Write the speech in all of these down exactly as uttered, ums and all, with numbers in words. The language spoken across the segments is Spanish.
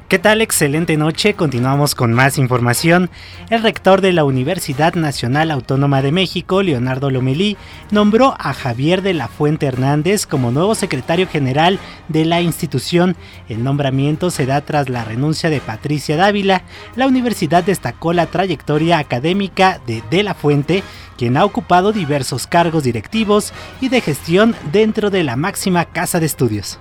¿Qué tal? Excelente noche, continuamos con más información. El rector de la Universidad Nacional Autónoma de México, Leonardo Lomelí, nombró a Javier de la Fuente Hernández como nuevo secretario general de la institución. El nombramiento se da tras la renuncia de Patricia Dávila. La universidad destacó la trayectoria académica de De la Fuente, quien ha ocupado diversos cargos directivos y de gestión dentro de la máxima casa de estudios.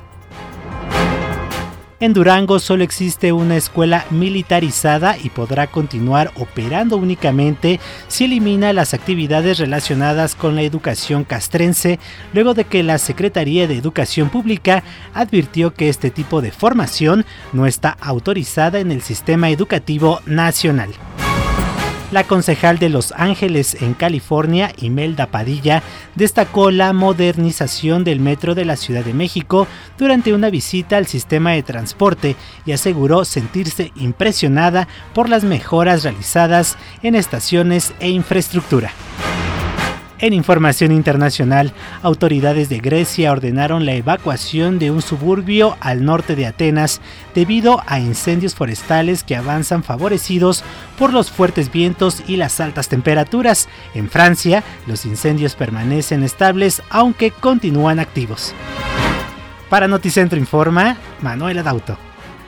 En Durango solo existe una escuela militarizada y podrá continuar operando únicamente si elimina las actividades relacionadas con la educación castrense, luego de que la Secretaría de Educación Pública advirtió que este tipo de formación no está autorizada en el sistema educativo nacional. La concejal de Los Ángeles en California, Imelda Padilla, destacó la modernización del metro de la Ciudad de México durante una visita al sistema de transporte y aseguró sentirse impresionada por las mejoras realizadas en estaciones e infraestructura. En información internacional, autoridades de Grecia ordenaron la evacuación de un suburbio al norte de Atenas debido a incendios forestales que avanzan favorecidos por los fuertes vientos y las altas temperaturas. En Francia, los incendios permanecen estables aunque continúan activos. Para Noticentro Informa, Manuel Adauto.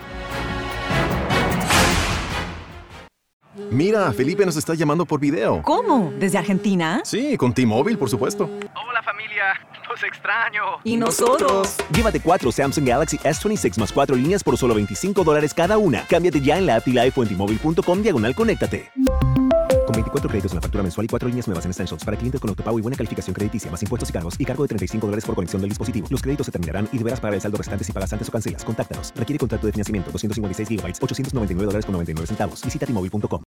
Mira, Felipe nos está llamando por video. ¿Cómo? ¿Desde Argentina? Sí, con T-Mobile, por supuesto. Hola familia, los extraño. ¿Y nosotros? Llévate cuatro Samsung Galaxy S veintiséis más cuatro líneas por solo veinticinco dólares cada una. Cámbiate ya en la app T-Life o en T-Mobile punto com diagonal conéctate. Con veinticuatro créditos en la factura mensual y cuatro líneas nuevas en Essentials para clientes con autopago y buena calificación crediticia, más impuestos y cargos y cargo de treinta y cinco dólares por conexión del dispositivo. Los créditos se terminarán y deberás pagar el saldo restante si pagas antes o cancelas. Contáctanos. Requiere contrato de financiamiento doscientos cincuenta y seis gigabytes, ochocientos noventa y nueve dólares con noventa y nueve centavos. Visita T Mobile punto com.